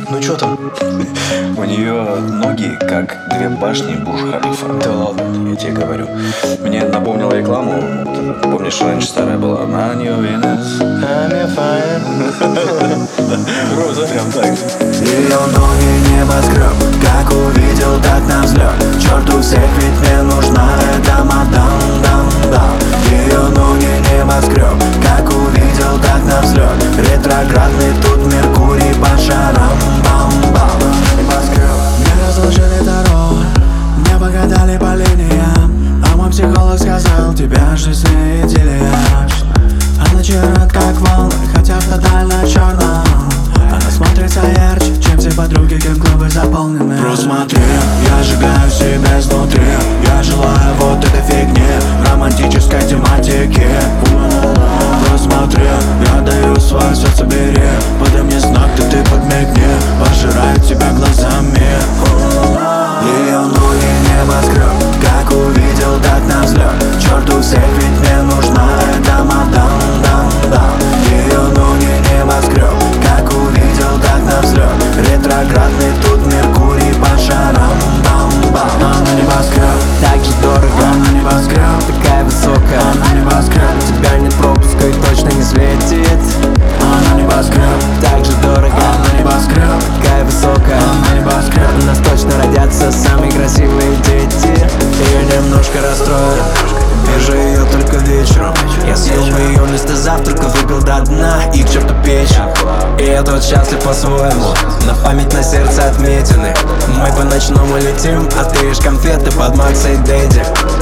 Ну чё там? У нее ноги как две башни Бурдж-Халифа. Да ладно. Я тебе говорю. Мне напомнила рекламу. Помнишь, раньше старая была? На New Venus. I'm fine. Круто. Прям так же. Ее ноги небоскреб, как увидел, так на взлет. Черту всех, ведь мне нужна эта мадам, дам. Ее ноги небоскреб, как увидел, так на взлет. Ретроградный тут Меркурий по шарам, бам-бам. Небоскреб. Мне разложили таро, мне погадали по линиям, а мой психолог сказал, тебя жизнь не идиллия. Она чирает как волны, хотя в тотально черном. Она смотрится ярче, чем все подруги, кем клубы заполнены. Просмотри, я сжигаю себя изнутри. Я желаю вот этой фигни, романтической тематики. Просмотри, я даю свое сердце, бери. Подай мне знак, ты подмигни. Пожираю тебя глазами. Ее ноги небоскреб, как увидел, так на взлет. Черту всех, ведь мне нужна эта мадам, дам. Ее ноги небоскреб, как увидел, так на взлет. Ретроградный тут Меркурий по шарам, бам-бам. Она небоскреб, так же дорого. она небоскреб, Такая высокая, она небоскреб, тебя нет пропуска и точно не светит. она небоскреб, Так же дорого, она небоскреб, такая высокая. она небоскреб. У нас точно родятся самые красивые дети. Ее немножко расстроит, вижу ее только вечером. Я съел бы ее вместо завтрака, выпил до дна и к черту печь. И я тут счастлив по-своему, на память на сердце отметины. Мы по ночному летим, а ты ешь конфеты под Макса и Дэдди.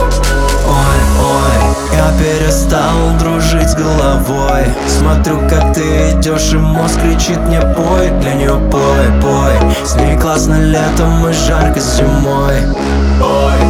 Ой, я перестал дружить с головой. Смотрю, как ты идешь, и мозг кричит мне пой. Для нее пой. С ней классно летом и жарко зимой. Ой,